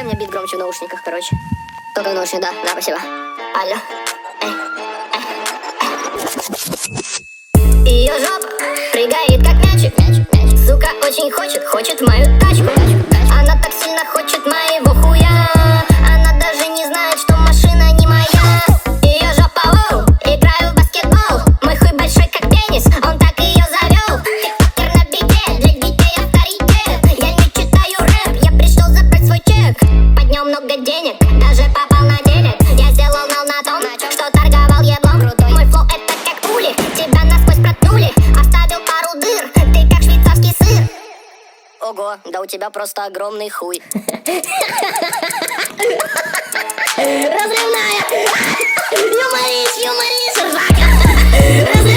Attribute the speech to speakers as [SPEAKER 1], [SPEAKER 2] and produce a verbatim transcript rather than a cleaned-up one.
[SPEAKER 1] мне бит громче в наушниках, короче. Только в наушниках, да, да, спасибо. Алло. Эй, эй. Ее жопа прыгает как мячик, мячик, мячик. Сука очень хочет, хочет мою тачку, тачку, тачку. Она так сильно хочет моего хуя. Она даже не знает, что машина не моя. Ее жопа, воу, играю в баскетбол. Мой хуй большой как пенис, он так ее завел. Тиктокер на бите, для детей авторитет. Я не читаю рэп, я пришел забрать свой чек. Поднял много денег, даже попал на телек. Я сделал нал на том, что торговал еблом. Мой флоу это как пули, тебя насквозь проткнули. Оставил пару дыр, ты как швейцарский сыр. Ого, да у тебя просто огромный хуй. Разрывная. Юморist, юморist, ржака.